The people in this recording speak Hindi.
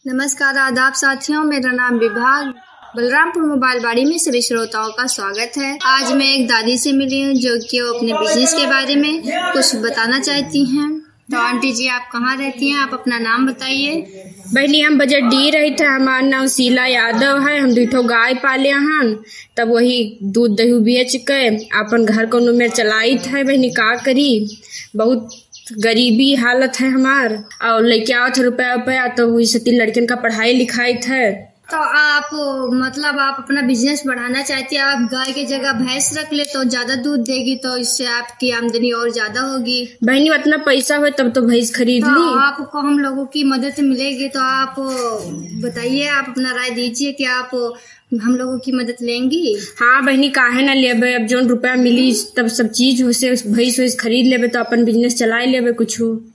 नमस्कार आदाब साथियों, मेरा नाम विभाग बलरामपुर मोबाइल बाड़ी में सभी श्रोताओं का स्वागत है। आज मैं एक दादी से मिली हूँ जो कि वो अपने बिजनेस के बारे में कुछ बताना चाहती हैं। तो आंटी जी, आप कहाँ रहती हैं? आप अपना नाम बताइए। बहनी हम बजट दी रही थे। हमार नाम शीला यादव है। हम 2 गाय पाले हन, तब वही दूध दही बेच के अपन घर को में चलाई थे। बहनी का करी, बहुत गरीबी हालत है हमार, और लेके आवत रुपया तो वही से 3 लड़कियों का पढ़ाई लिखाई थे। तो आप आप अपना बिजनेस बढ़ाना चाहती हैं। आप गाय की जगह भैंस रख ले तो ज्यादा दूध देगी, तो इससे आपकी आमदनी और ज्यादा होगी। बहनी उतना पैसा हो तब तो भैंस खरीद ली। आपको हम लोगों की मदद मिलेगी, तो आप बताइए, आप अपना राय दीजिए कि आप हम लोगों की मदद लेंगी। हाँ बहनी, काहे ना लेबे। अब जो रुपया मिली तब सब चीज हो से भैंस खरीद लेबे तो अपन बिजनेस चलाए लेबे कुछ।